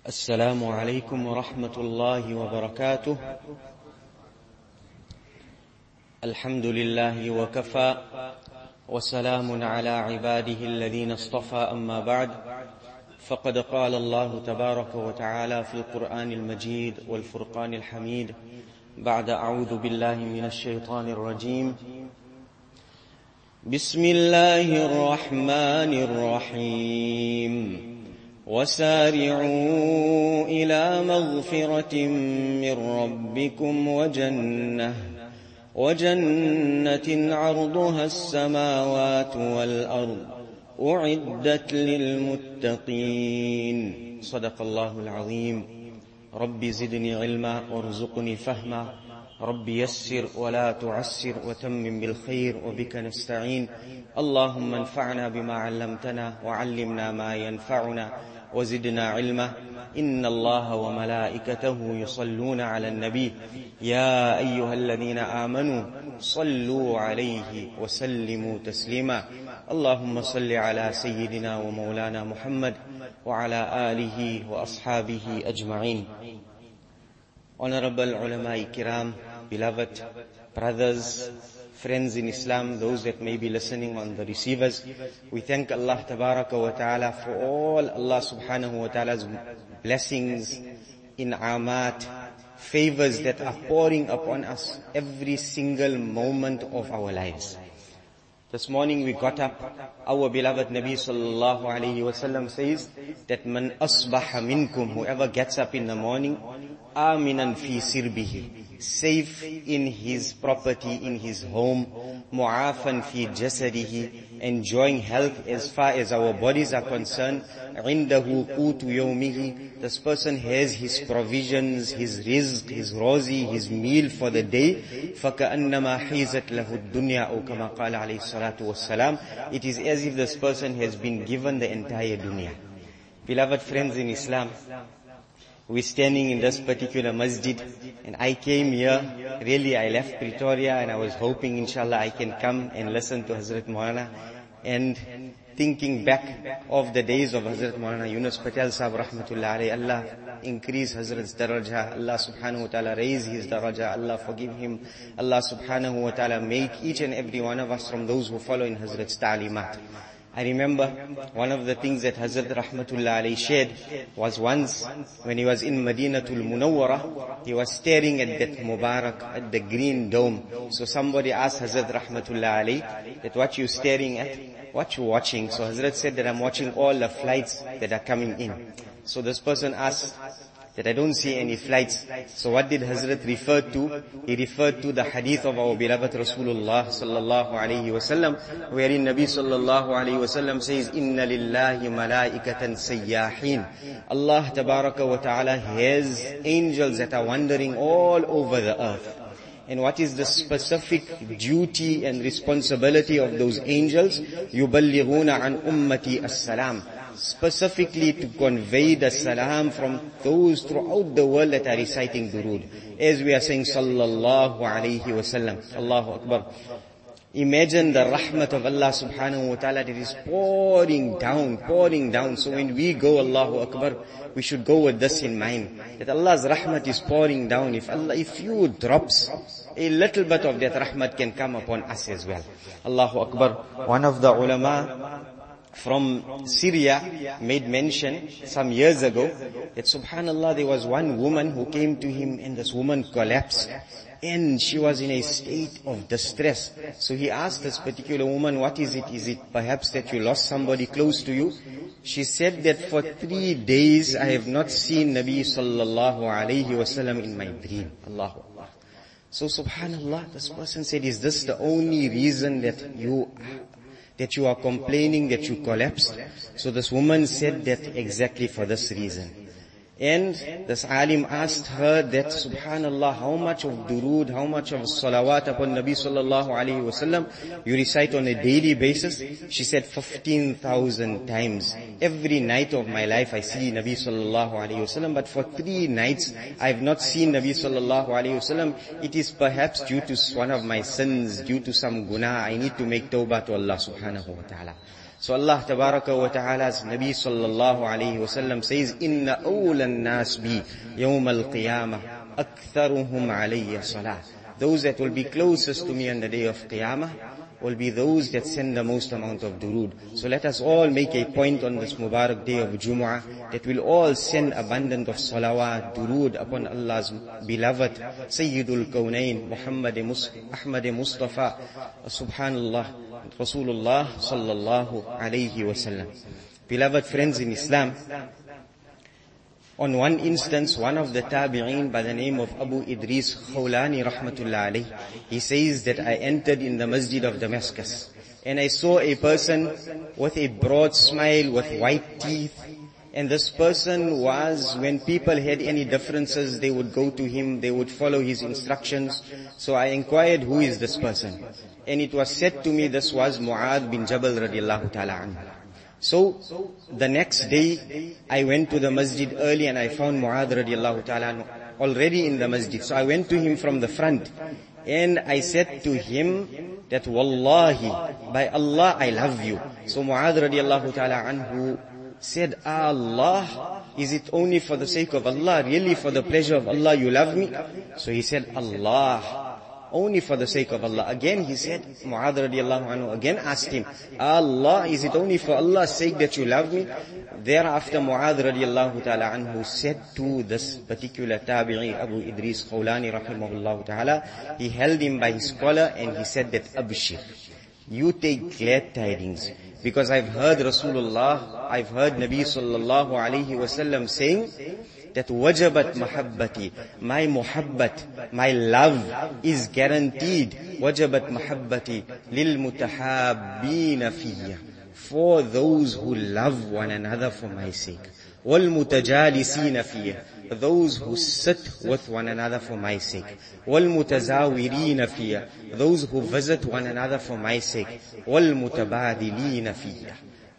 السلام عليكم ورحمة الله وبركاته. الحمد لله وكفى وسلام على عباده الذين اصطفى، أما بعد، فقد قال الله تبارك وتعالى في القرآن المجيد والفرقان الحميد بعد أعوذ بالله من الشيطان الرجيم: بسم الله الرحمن الرحيم وسارعوا إلى مغفرة من ربكم وجنة عرضها السماوات والأرض أعدت للمتقين. صدق الله العظيم. رب زدني علما وارزقني فهما، رب يسر ولا تعسر وتمم بالخير وبك نستعين. اللهم انفعنا بما علمتنا وعلمنا ما ينفعنا وزدنا علما. إن الله وملائكته يصلون على النبي يا أيها الذين آمنوا صلوا عليه وسلموا تسليما. اللهم صل على سيدنا ومولانا محمد وعلى آله وأصحابه أجمعين. Honorable ulama kiram, beloved brothers, friends in Islam, those that may be listening on the receivers, we thank Allah Tabaraka wa Ta'ala for all Allah Subhanahu wa Ta'ala's blessings, in'amat, favors that are pouring upon us every single moment of our lives. This morning we got up, our beloved Nabi sallallahu alayhi wasallam says that man asbaha minkum, whoever gets up in the morning, aminan fi sirbihi, safe in his property, in his home, mu'afan fi jasadihi, enjoying health as far as our bodies are concerned, indahu qutu yawmihi, this person has his provisions, his rizq, his rozi, his meal for the day, فَكَأَنَّمَا حِيزَتْ لَهُ الدُّنْيَا أَوْ كَمَا قَالَ عَلَيْهِ الصَّلَاةُ وَالسَّلَامُ. It is as if this person has been given the entire dunya. Beloved friends in Islam, we're standing in this particular masjid, and I came here, really I left Pretoria and I was hoping inshallah I can come and listen to Hazrat Maulana, and thinking back of the days of Hazrat Maulana Yunus Patel Sahab rahmatullah alayhi, Allah increase Hazrat's daraja, Allah subhanahu wa ta'ala raise his daraja, Allah forgive him, Allah subhanahu wa ta'ala make each and every one of us from those who follow in Hazrat's ta'limat. I remember one of the things that Hazrat rahmatullah alayhi shared was once when he was in Madinatul Munawwara, he was staring at that Mubarak, at the green dome. So somebody asked Hazrat rahmatullah alayhi that what you staring at, what you watching? So Hazrat said that I'm watching all the flights that are coming in. So this person asked that I don't see any flights. So what did Hazrat refer to? He referred to the hadith of our beloved Rasulullah sallallahu alayhi wasallam, wherein Nabi sallallahu alayhi wasallam says, Inna lillahi malaikatan sayyahin. Allah tabaraka wa ta'ala has angels that are wandering all over the earth. And what is the specific duty and responsibility of those angels? يُبَلِّغُونَ عَنْ أُمَّتِي السَّلَامِ, specifically to convey the salam from those throughout the world that are reciting durood. As we are saying sallallahu alayhi wasallam, Allahu Akbar. Imagine the rahmat of Allah subhanahu wa ta'ala that is pouring down. So when we go Allahu Akbar, we should go with this in mind, that Allah's rahmat is pouring down. If you drops, a little bit of that rahmat can come upon us as well. Allahu Akbar. One of the ulama from Syria made mention some years ago that subhanallah, there was one woman who came to him and this woman collapsed and she was in a state of distress. So he asked this particular woman, what is it? Is it perhaps that you lost somebody close to you? She said that for 3 days I have not seen Nabi sallallahu alayhi wasallam in my dream. Allahu Akbar. So subhanallah, this person said, is this the only reason that you are complaining that you collapsed? So this woman said that exactly for this reason. And this alim asked her that, subhanallah, how much of durood, how much of salawat upon Nabi sallallahu alayhi wasallam you recite on a daily basis? She said 15,000 times. Every night of my life I see Nabi sallallahu alayhi wasallam, but for 3 nights I have not seen Nabi sallallahu alayhi wasallam. It is perhaps due to one of my sins, due to some guna. I need to make tawbah to Allah subhanahu wa ta'ala. So Allah tabaraka wa ta'ala's Nabi sallallahu alayhi wa sallam says, Inna awlan nas bi yawm al-qiyamah aktharuhum alayya salah. Those that will be closest to me on the day of Qiyamah will be those that send the most amount of durood. So let us all make a point on this Mubarak day of Jumu'ah that we'll all send abundant of salawat, durood upon Allah's beloved Sayyidul Kawnain, Ahmad Mustafa, Subhanallah, Rasulullah sallallahu alayhi wa sallam. Beloved friends in Islam, on one instance, one of the tabi'een by the name of Abu Idris Khawlani rahmatullah alayh, he says that I entered in the masjid of Damascus and I saw a person with a broad smile with white teeth, and this person was, when people had any differences, they would go to him, they would follow his instructions. So I inquired, who is this person? And it was said to me this was Mu'adh bin Jabal radiallahu ta'ala anhu. So, the next day, I went to the masjid early and I found Mu'adh radiallahu ta'ala already in the masjid. So I went to him from the front and I said to him that, Wallahi, by Allah, I love you. So Mu'adh radiallahu ta'ala anhu said, Allah, is it only for the sake of Allah, really for the pleasure of Allah you love me? So he said, Allah, only for the sake of Allah. Again he said, Mu'adh radiallahu anhu again asked him, Allah, is it only for Allah's sake that you love me? Thereafter Mu'adh radiallahu ta'ala anhu said to this particular tabi'i, Abu Idris Khawlani rahimahullah ta'ala, he held him by his collar and he said that, Abshir, you take glad tidings, because I've heard Rasulullah, I've heard Nabi sallallahu alayhi wasallam saying, that wajabat mahabbati, my muhabbat, my love is guaranteed. Wajabat mahabbati lil mutahabbina fiyya, for those who love one another for my sake. Wal mutajalisina fiyya, those who sit with one another for my sake. Wal mutazawirina fiyya, those who visit one another for my sake. Wal mutabadilina fiyya,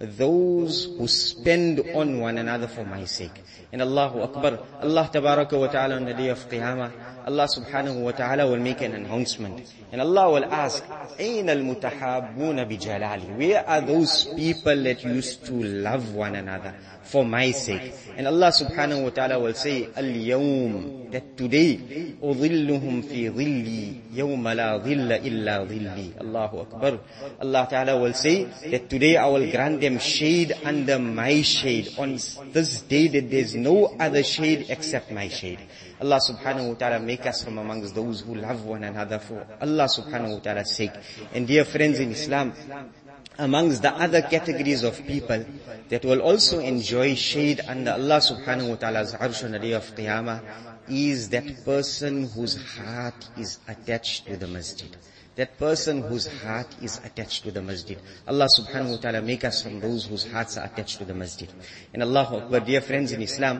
those who spend on one another for my sake. And Allahu Akbar, Allah Tabaraka wa Ta'ala on the day of Qiyamah, Allah Subhanahu wa Ta'ala will make an announcement. And Allah will ask, أَيْنَ الْمُتَحَابُّونَ بِجَلَالِ, where are those people that used to love one another for my sake? And Allah Subhanahu wa Ta'ala will say, الْيَوْمِ, that today, أُظِلُّهُمْ فِي ظِلِّي يَوْمَ لَا ظِلَّ إِلَّا ظِلِّي. Allahu Akbar. Allah Ta'ala will say that today I will grant them shade under my shade, on this day that there's no other shade except my shade. Allah Subhanahu wa Ta'ala make us from amongst those who love one another for Allah Subhanahu wa Ta'ala's sake. And dear friends in Islam, amongst the other categories of people that will also enjoy shade under Allah Subhanahu wa Ta'ala's arsh on the day of Qiyamah is that person whose heart is attached to the masjid. That person whose heart is attached to the masjid. Allah Subhanahu wa Ta'ala make us from those whose hearts are attached to the masjid. And Allahu Akbar, dear friends in Islam,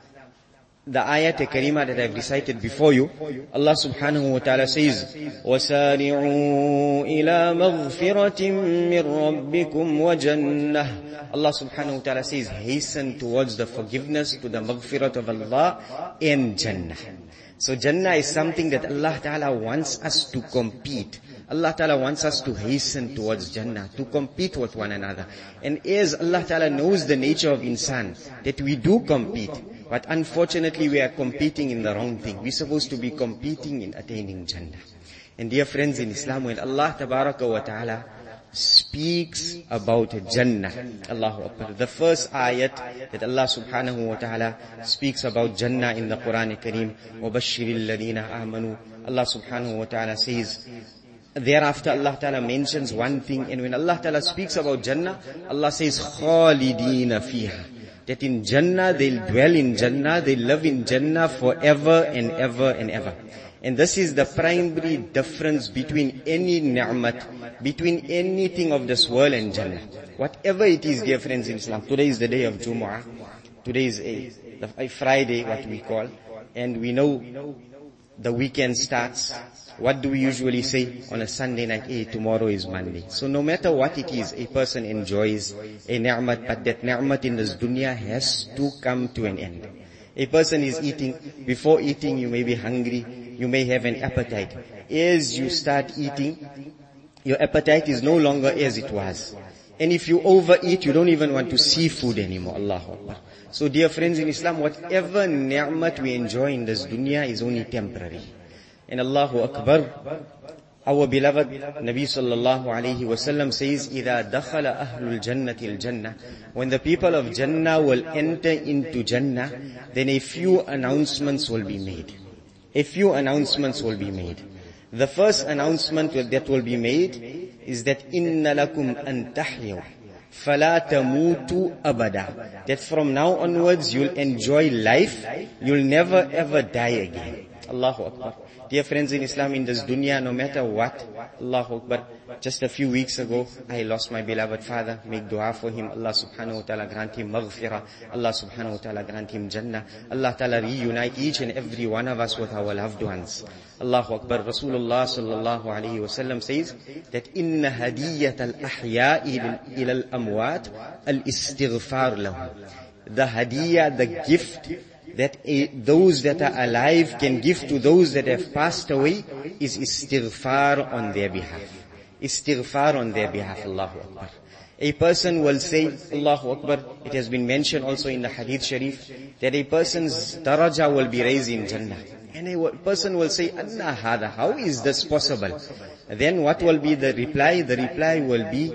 the ayat karima that I've recited before you, Allah Subhanahu wa Ta'ala says, وَسَارِعُوا إِلَى مَغْفِرَةٍ مِّن رَبِّكُمْ وَجَنَّةٍ. Allah Subhanahu wa Ta'ala says, hasten towards the forgiveness, to the maghfirat of Allah and Jannah. So Jannah is something that Allah Ta'ala wants us to compete. Allah Ta'ala wants us to hasten towards Jannah, to compete with one another. And as Allah Ta'ala knows the nature of insan, that we do compete, but unfortunately we are competing in the wrong thing. We're supposed to be competing in attaining Jannah. And dear friends in Islam, when Allah Tabaraka wa Ta'ala speaks about Jannah, Allahu Akbar, the first ayat that Allah Subhanahu wa Ta'ala speaks about Jannah in the Quran Kareem, وَبَشِّرِ الَّذِينَ آمَنُوا, Allah Subhanahu wa Ta'ala says, thereafter Allah Ta'ala mentions one thing, and when Allah Ta'ala speaks about Jannah, Allah says, خَالِدِينَ فِيهَا, that in Jannah, they'll dwell in Jannah, they'll live in Jannah forever and ever and ever. And this is the primary difference between any ni'mat, between anything of this world and Jannah. Whatever it is, dear friends in Islam, today is the day of Jumu'ah, today is a Friday, what we call, and we know the weekend starts. What do we usually say on a Sunday night? Hey, tomorrow is Monday. So no matter what it is, a person enjoys a ni'mat, but that ni'mat in this dunya has to come to an end. A person is eating, before eating you may be hungry, you may have an appetite. As you start eating, your appetite is no longer as it was. And if you overeat, you don't even want to see food anymore. Allahu Akbar. So dear friends in Islam, whatever ni'mat we enjoy in this dunya is only temporary. And Allahu Akbar, our beloved Nabi sallallahu alayhi wasallam says, إِذَا دَخَلَ أَهْلُ الْجَنَّةِ الْجَنَّةِ When the people of Jannah will enter into Jannah, then a few announcements will be made. A few announcements will be made. The first announcement that will be made is that إِنَّ لَكُمْ أَن تَحْيَوْا فَلَا تَمُوتُوا أَبَدًا That from now onwards you'll enjoy life, you'll never ever die again. Allahu Akbar. Dear friends in Islam, in this dunya, no matter what, Allahu Akbar, just a few weeks ago, I lost my beloved father. Make dua for him. Allah subhanahu wa ta'ala grant him maghfirah. Allah subhanahu wa ta'ala grant him Jannah. Allah ta'ala reunite each and every one of us with our loved ones. Allahu Akbar. Rasulullah sallallahu alayhi wa sallam says that inna hadiyyat al-ahya'i ila al-amwat al-istighfar lahu. The hadiyah, the gift that those that are alive can give to those that have passed away is istighfar on their behalf. Istighfar on their behalf. Allahu Akbar. A person will say, Allahu Akbar, it has been mentioned also in the Hadith Sharif, that a person's daraja will be raised in Jannah. And a person will say, Anna hada, how is this possible? Then what will be the reply? The reply will be,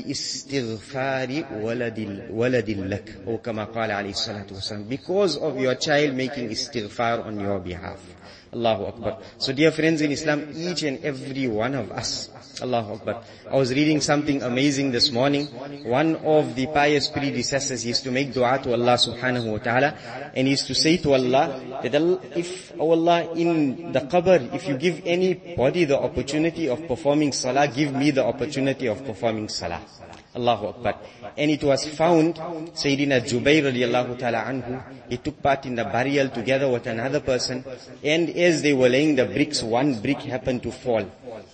بِإِسْتِغْفَارِ وَلَدٍ لَكَ Or كما قال عليه الصلاة والسلام, because of your child making istighfar on your behalf. Allahu Akbar. So dear friends in Islam, each and every one of us, Allahu Akbar. I was reading something amazing this morning. One of the pious predecessors used to make dua to Allah subhanahu wa ta'ala, and he used to say to Allah that if, oh Allah, in the qabr, if you give anybody the opportunity of performing salah, give me the opportunity of performing salah. Allahu Akbar. And it was found, Sayyidina Jubair radiallahu ta'ala anhu, he took part in the burial together with another person, and as they were laying the bricks, one brick happened to fall.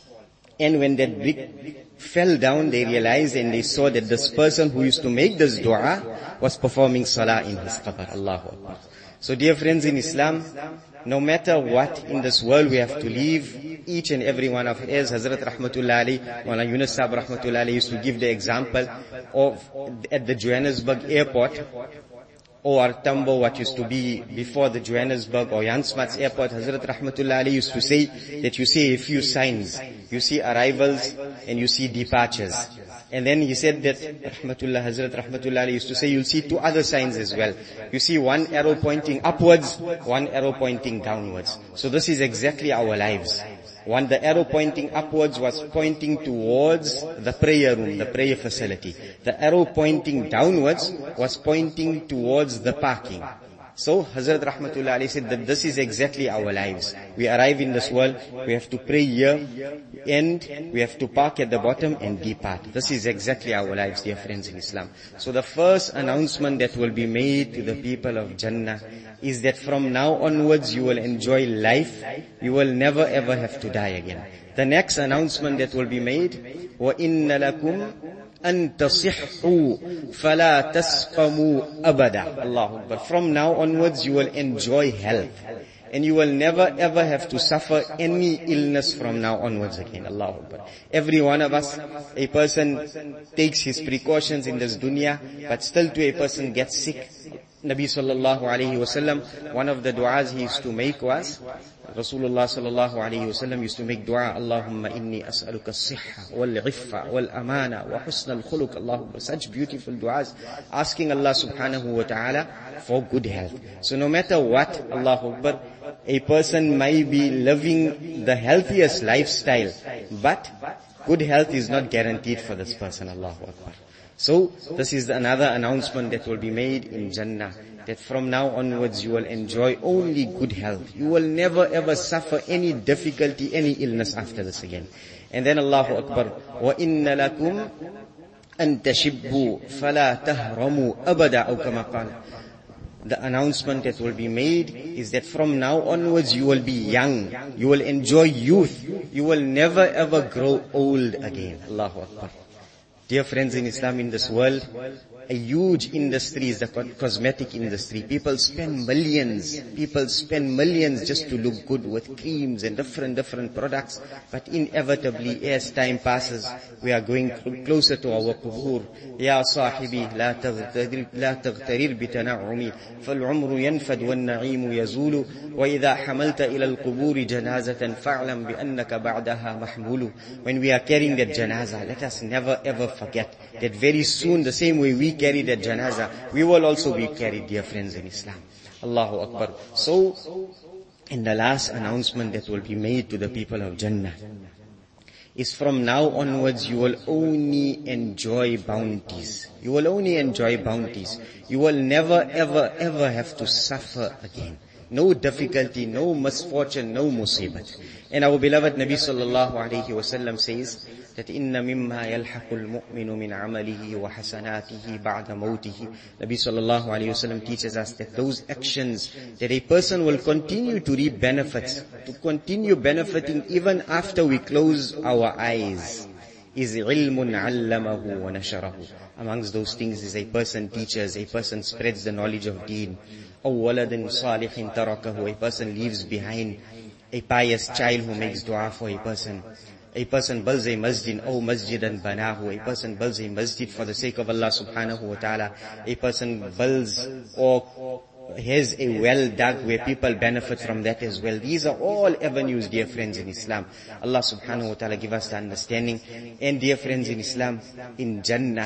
And when that brick fell down, they realized and they saw that this person who used to make this dua was performing salah in his qabr. Allahu Akbar. So dear friends in Islam, no matter what in this world we have to leave, each and every one of us, Hazrat Rahmatullah Ali, Mawlana Yunus Sahib Rahmatullah Ali used to give the example of at the Johannesburg airport, or Tambo, what used to be before the Johannesburg or Jan Smuts airport. Hazrat Rahmatullah Ali used to say that you see a few signs. You see arrivals and you see departures. And then he said that Hazrat Rahmatullah Ali used to say you'll see two other signs as well. You see one arrow pointing upwards, one arrow pointing downwards. So this is exactly our lives. One, the arrow pointing upwards was pointing towards the prayer room, the prayer facility. The arrow pointing downwards was pointing towards the parking. So Hazrat Rahmatullah Ali said that this is exactly our lives. We arrive in this world, we have to pray here, and we have to park at the bottom and depart. This is exactly our lives, dear friends in Islam. So the first announcement that will be made to the people of Jannah is that from now onwards you will enjoy life, you will never ever have to die again. The next announcement that will be made, وَإِنَّ لَكُمْ أَن تَصِحُّوا فَلَا تَسْقَمُوا أَبَدًا. Allahu Akbar. From now onwards you will enjoy health, and you will never ever have to suffer any illness from now onwards again. Allahu Akbar. Every one of us, a person takes his precautions in this dunya, but still to a person gets sick. Nabi sallallahu alayhi wasallam, one of the du'as he used to make was, Rasulullah sallallahu alayhi wasallam used to make dua, Allahumma inni as'aluka as-sihha wal-'iffa wal-amana wa husna al-khuluq. Allahumma, such beautiful du'as, asking Allah subhanahu wa ta'ala for good health. So no matter what, Allahu Akbar, a person may be living the healthiest lifestyle, but good health is not guaranteed for this person. Allahu Akbar. So this is another announcement that will be made in Jannah, that from now onwards you will enjoy only good health. You will never ever suffer any difficulty, any illness after this again. And then Allahu Akbar, وَإِنَّ لَكُمْ أَن تَشِبُّوا فَلَا تَهْرَمُوا أَبَدًا أو كما قال. The announcement that will be made is that from now onwards you will be young, you will enjoy youth, you will never ever grow old again. Allahu Akbar. Dear friends in Islam, in this world, a huge industry is the cosmetic industry. People spend millions just to look good with creams and different products. But inevitably, as time passes, we are going closer to our qubur. Ya sahibi, la taghtarir bitana'umi, fal'umru yanfad wal na'imu yazulu, wa idha hamalta ila al-quburi janazatan fa'lam bi annaka ba'daha mahmulu. When we are carrying that janazah, let us never ever forget that very soon, the same way we carry that janazah, we will also be carried, dear friends in Islam. Allahu Akbar. So, in the last announcement that will be made to the people of Jannah is from now onwards you will only enjoy bounties. You will only enjoy bounties. You will never ever have to suffer again. No difficulty, no misfortune, no musibat. And our beloved Nabi sallallahu alayhi wasallam says that inna mimma yalhaqul mu'minu min amalihi wa hasanatihi ba'da mawtihi. Nabi sallallahu alayhi wasallam teaches us that those actions that a person will continue to reap benefits, to continue benefiting even after we close our eyes, is ilmun allamahu wa nasharahu. Amongst those things is a person teaches, a person spreads the knowledge of deen. Aw waladin salihin tarakahu, a person leaves behind a pious child who makes dua for a person. A person builds a masjid, or masjidan banahu. A person builds a masjid for the sake of Allah subhanahu wa ta'ala. A person builds or has a well dug where people benefit from that as well. These are all avenues, dear friends in Islam. Allah subhanahu wa ta'ala give us the understanding. And dear friends in Islam, in Jannah,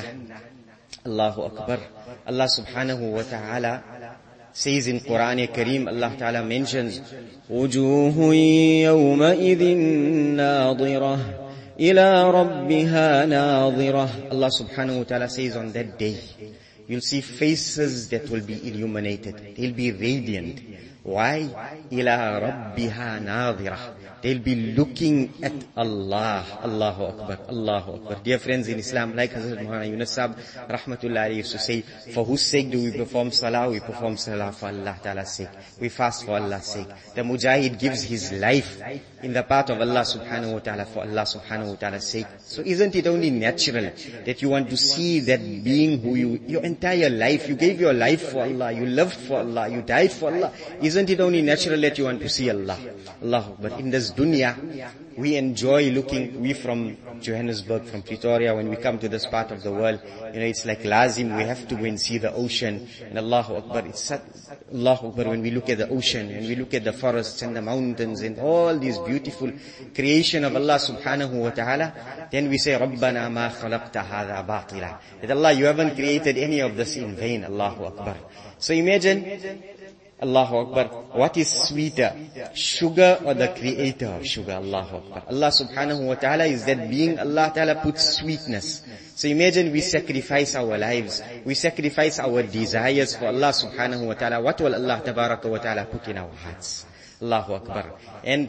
Allahu Akbar, Allah subhanahu wa ta'ala says in Quran Kareem, Allah Ta'ala mentions, وُجُوهٌ يَوْمَئِذٍ نَاظِرَةٌ إِلَىٰ رَبِّهَا نَاظِرَةٌ. Allah Subhanahu wa Ta'ala says on that day, you'll see faces that will be illuminated. They'll be radiant. Why? إِلَىٰ رَبِّهَا نَاظِرَةٌ. They'll be looking at Allah. Allahu Akbar. Allahu Akbar. Dear friends in Islam, like Hazrat Maulana Yunus Sahib, rahmatullah alayhi, used to say, for whose sake do we perform salah? We perform salah for Allah Ta'ala's sake. We fast for Allah's sake. The mujahid gives his life in the path of Allah subhanahu wa ta'ala for Allah subhanahu wa ta'ala's sake. So isn't it only natural that you want to see that being who your entire life, you gave your life for Allah, you lived for Allah, you died for Allah. Isn't it only natural that you want to see Allah? Allahu Akbar. In this dunya, we enjoy looking, we from Johannesburg, from Pretoria, when we come to this part of the world, it's like lazim, we have to go and see the ocean. And Allahu Akbar, it's such, Allahu Akbar, when we look at the ocean, and we look at the forests and the mountains and all these beautiful creation of Allah subhanahu wa ta'ala, then we say, Rabbana ma khalaqta hadha batila. That Allah, you haven't created any of this in vain. Allahu Akbar. So imagine, Allahu Akbar, what is sweeter, sugar or the creator of sugar? Allahu Akbar. Allah subhanahu wa ta'ala is that being. Allah ta'ala puts sweetness. So imagine we sacrifice our lives, we sacrifice our desires for Allah subhanahu wa ta'ala. What will Allah tabaraka wa ta'ala put in our hearts? Allahu Akbar. And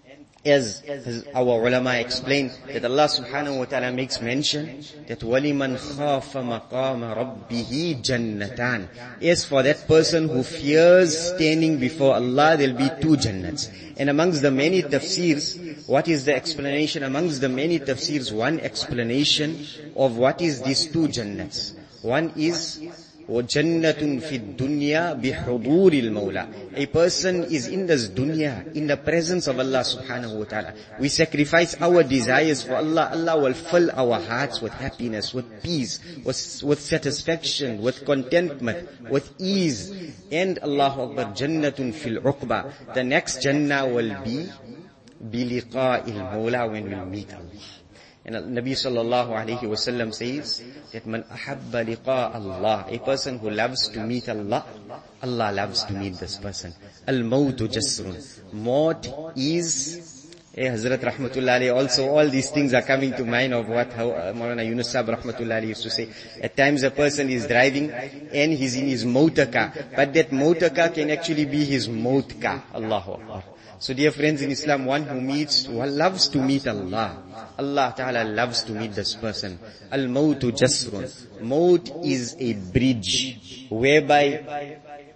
as our ulama explained, that Allah subhanahu wa ta'ala makes mention that وَلِمَنْ خَافَ مَقَامَ رَبِّهِ جَنَّتَانِ. As for that person who fears standing before Allah, there will be two jannats. And amongst the many tafsirs, what is the explanation? Amongst the many tafsirs, one explanation of what is these two jannats. One is وَجَنَّةٌ فِي الدُّنْيَا بِحُضُورِ الْمَوْلَى. A person is in this dunya, in the presence of Allah subhanahu wa ta'ala. We sacrifice our desires for Allah. Allah will fill our hearts with happiness, with peace, with satisfaction, with contentment, with ease. And Allahu Akbar, Jannatun fil uqba. The next Jannah will be بِلِقَاءِ الْمَوْلَى, when we meet Allah. And Nabi sallallahu alayhi wa sallam says that man ahabba liqa Allah, a person who loves to meet Allah, Allah loves to meet this person. Al-mawtu jasrun. Maut is, Hazrat rahmatullah alayhi, also all these things are coming to mind of what Maulana Yunus Sahib rahmatullah alayhi used to say. At times a person is driving and he's in his motor car, but that motor car can actually be his maut car. Allahu Akbar. So dear friends in Islam, one who loves to meet Allah, Allah Ta'ala loves to meet this person. Al-mawtu jasrun. Maut is a bridge whereby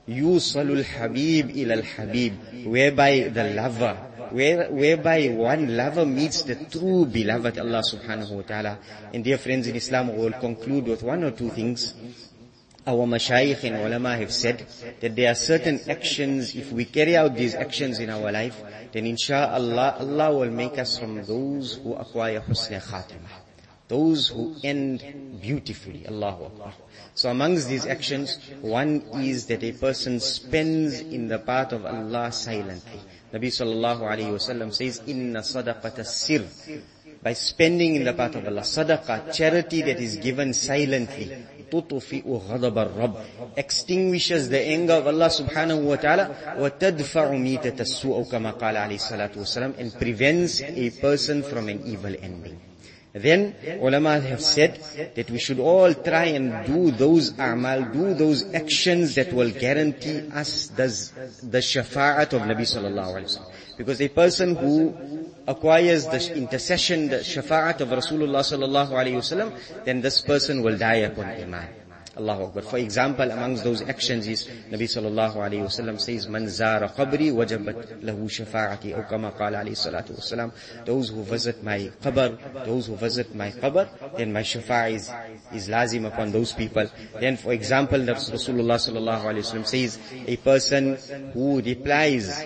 yusalul habib ilal habib, whereby the lover, whereby one lover meets the true beloved, Allah subhanahu wa ta'ala. And dear friends in Islam, we will conclude with one or two things. Our mashayikh and ulama have said that there are certain actions, if we carry out these actions in our life, then insha'Allah, Allah will make us from those who acquire husn khatimah, those who end beautifully. Allahu Akbar. So amongst these actions, one is that a person spends in the path of Allah silently. Nabi sallallahu alayhi wasallam says, Inna sadaqata sir. By spending in the path of Allah, sadaqah, charity that is given silently, تطفئ غضب الرب, extinguishes the anger of Allah subhanahu wa ta'ala, وتدفع ميتة السوء كما قال عليه الصلاة والسلام, and prevents a person from an evil ending. Then ulama have said that we should all try and do those a'mal, do those actions that will guarantee us the shafa'at of Nabi sallallahu alaihi wasallam. Because a person who acquires the intercession, the shafa'at of Rasulullah sallallahu alaihi wasallam, then this person will die upon iman. Allahu Akbar. For example, amongst those actions is Nabi sallallahu alayhi wasallam says, Man zara qabri wajabat lahu shafa'ati, or kama qala alayhi salatu wasalam, those who visit my qabr, then my shafa'a is lazim upon those people. Then for example, Rasulullah sallallahu alayhi wasallam says, a person who replies,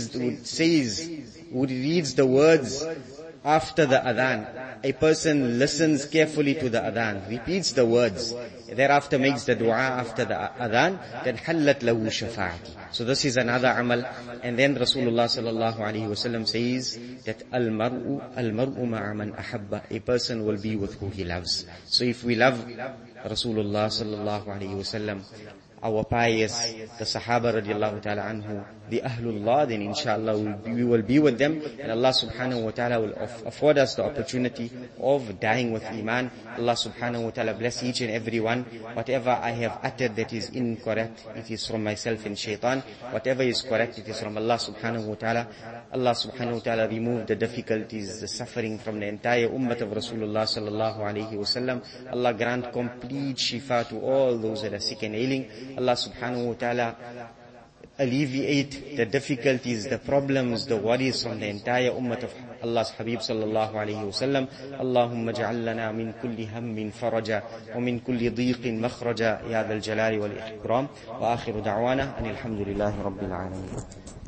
who reads the words after the adhan, a person listens carefully to the adhan, repeats the words, thereafter makes the dua after the adhan, then hallat lahu shafa'ati. So this is another amal. And then Rasulullah sallallahu alaihi wasallam says that al-mar'u ma'a man ahabba, a person will be with who he loves. So if we love Rasulullah sallallahu alaihi wasallam, our pious, the Sahaba radiallahu ta'ala anhu, the Ahlullah, then inshallah we will be with them, and Allah subhanahu wa ta'ala will afford us the opportunity of dying with Iman. Allah subhanahu wa ta'ala bless each and every one. Whatever I have uttered that is incorrect, it is from myself and shaitan. Whatever is correct, it is from Allah subhanahu wa ta'ala. Allah subhanahu wa ta'ala remove the difficulties, the suffering from the entire ummah of Rasulullah sallallahu alayhi wa sallam. Allah grant complete shifa to all those that are sick and ailing. Allah subhanahu wa ta'ala alleviate the difficulties, the problems, the worries from the entire ummah of Allah's Habib sallallahu alayhi wa sallam. Allahumma ja'al lana min kulli hammin faraja wa min kulli dhiqin makhraja ya dhal jalali wal ikram. Wa akhiru da'wana anil hamdulillahi rabbil alamin.